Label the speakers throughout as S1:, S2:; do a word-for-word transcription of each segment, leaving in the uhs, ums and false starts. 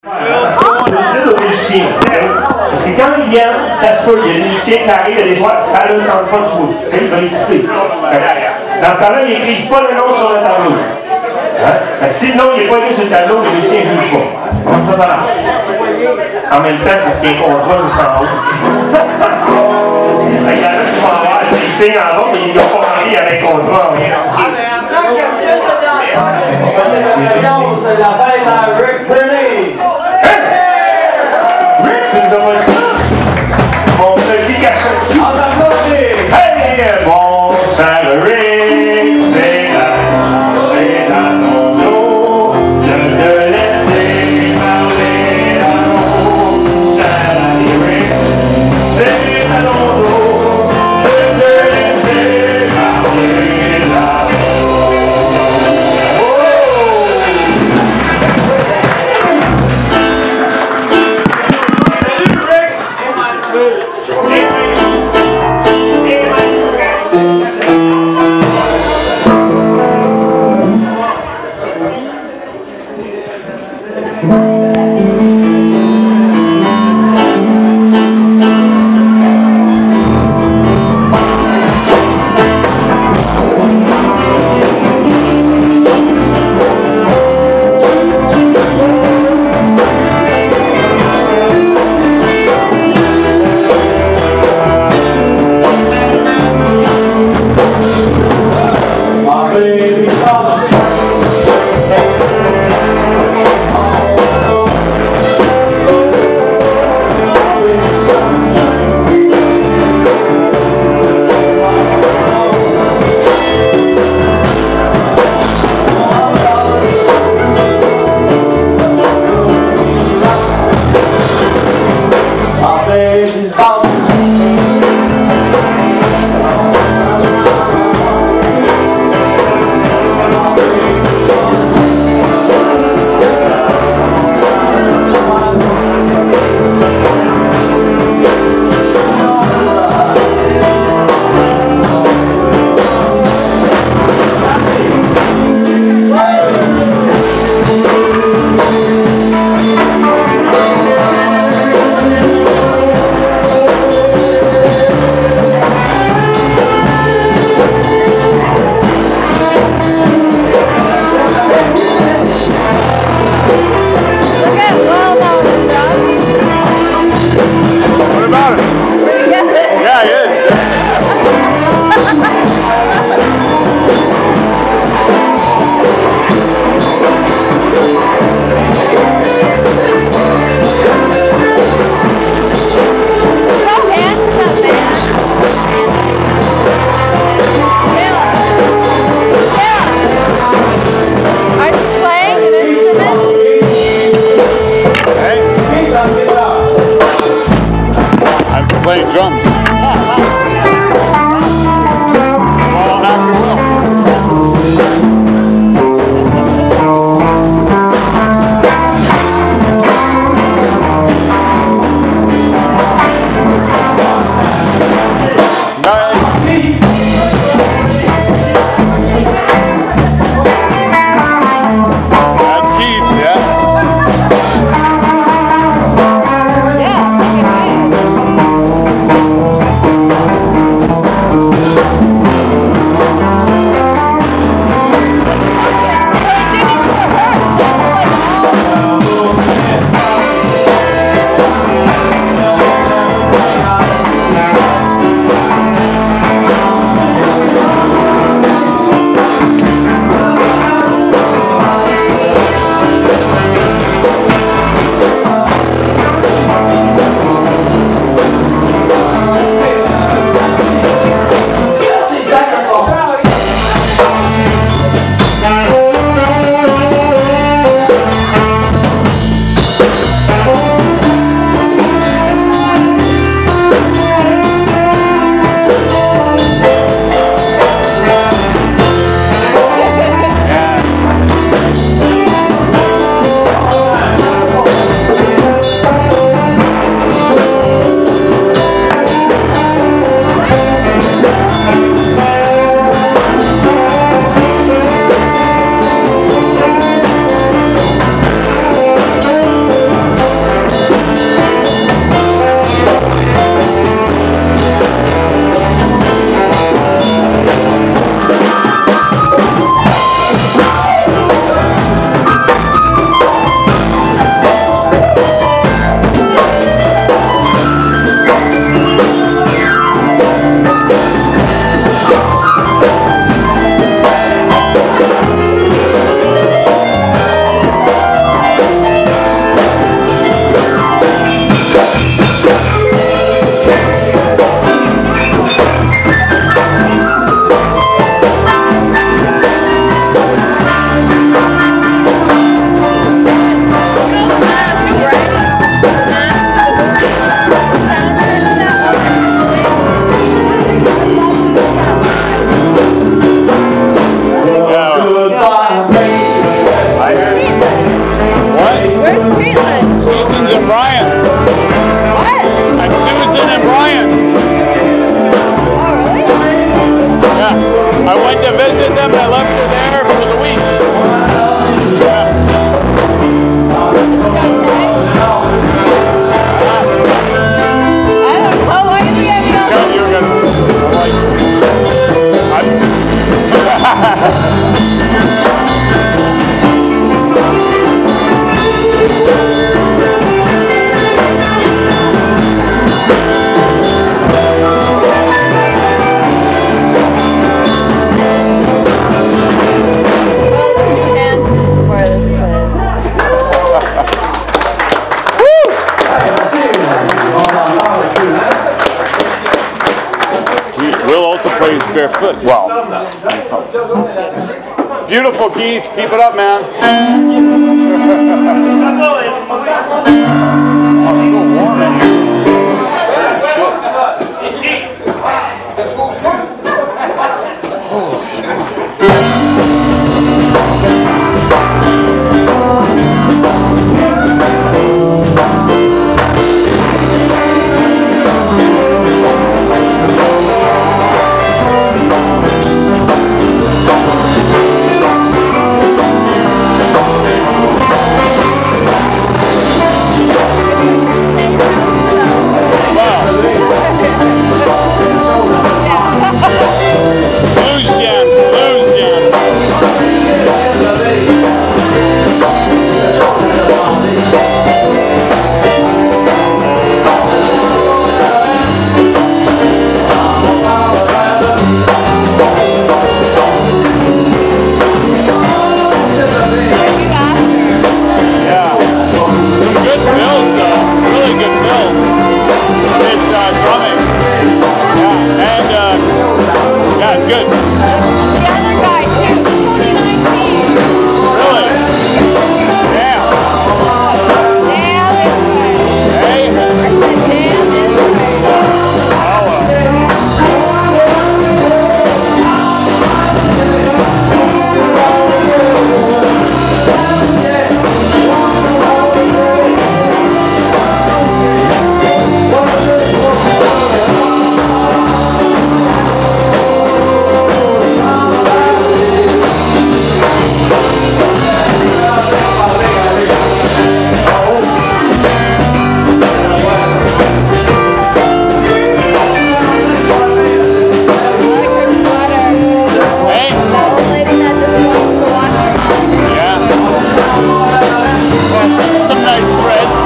S1: Parce que je le dis aux musiciens. Parce que quand ils viennent, ça se peut. Il y a des musiciens, ça arrive, il y a des joueurs, ça ne tente pas de jouer. Tu sais, ils veulent écouter. Dans ce temps-là, ils n'écrivent pas le nom sur le tableau. Hein? Si le nom n'est pas écrit sur le tableau, les musiciens ne jouent pas. Comment ça, ça marche? En même temps, c'est un contrat juste en haut. Il y en a qui vont avoir des signes en bas, mais ils n'ont pas envie avec un contrat.
S2: C'est la fête à Rick Billy.
S1: Rick, tu nous as volé ça? Mon petit cachetier.
S2: En applaudit.
S1: Hey, mon cher Rick, c'est là, c'est là mon dos de te laisser parler d'amour. Cher ami Rick, c'est là mon dos de te laisser parler d'amour. Oh!
S3: barefoot. Well, beautiful, Keith. Keep it up, man. Oh, it's so warm in here. Shit. Blues jams, blues jams. Yeah, some good fills though, really good fills. This uh, drumming. Yeah, and uh, yeah, it's good.
S4: The other guy too, twenty nineteen.
S3: Really? Damn.
S4: Damn this way.
S3: Hey?
S4: I said damn this way.
S3: Oh, well. Hey?
S4: That old lady that just wants to wash her hands.
S3: Yeah. Yeah, some, some nice threads.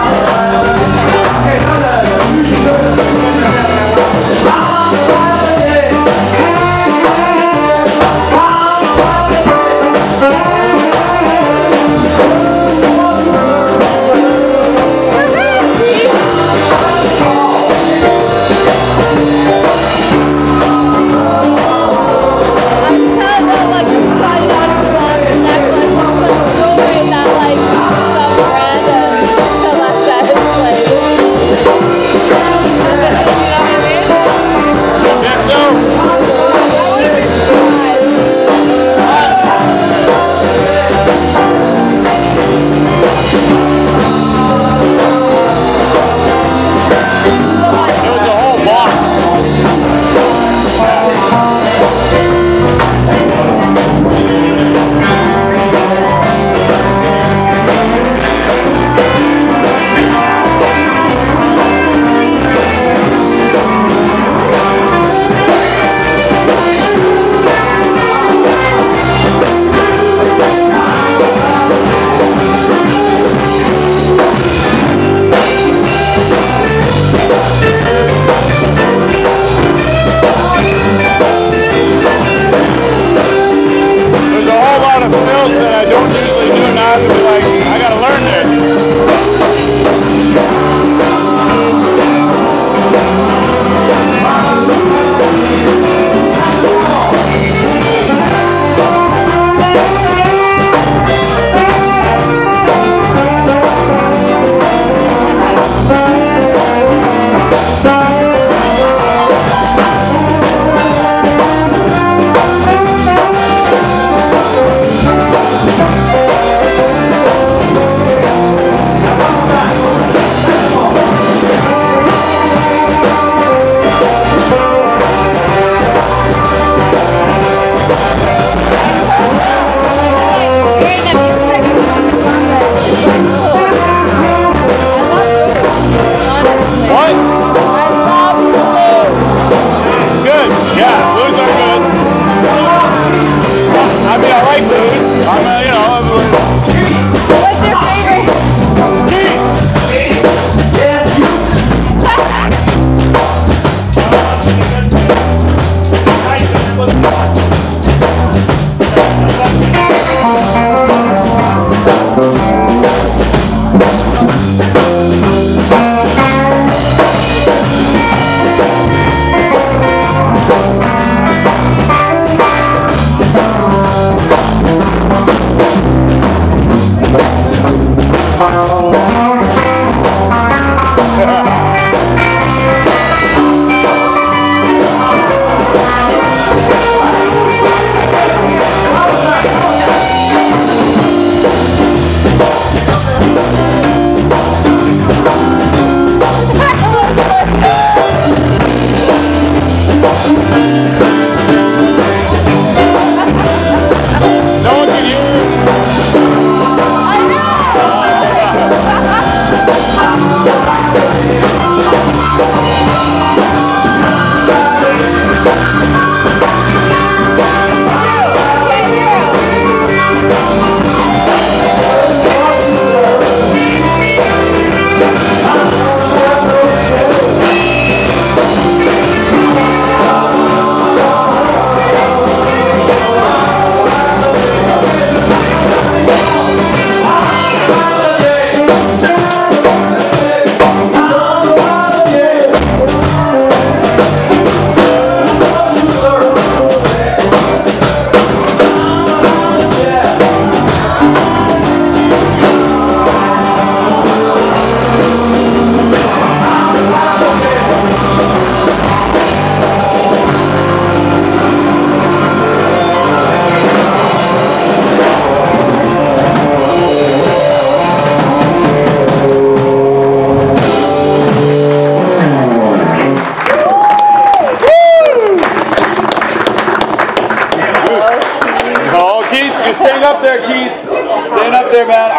S4: I was telling them like this guy got his mom's necklace and some jewelry that like some random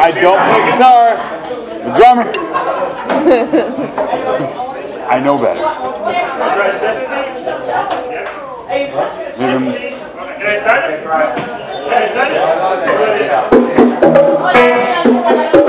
S3: I don't play guitar. I'm a drummer. I know better. Leave him.
S1: Can I start it? Can I start it?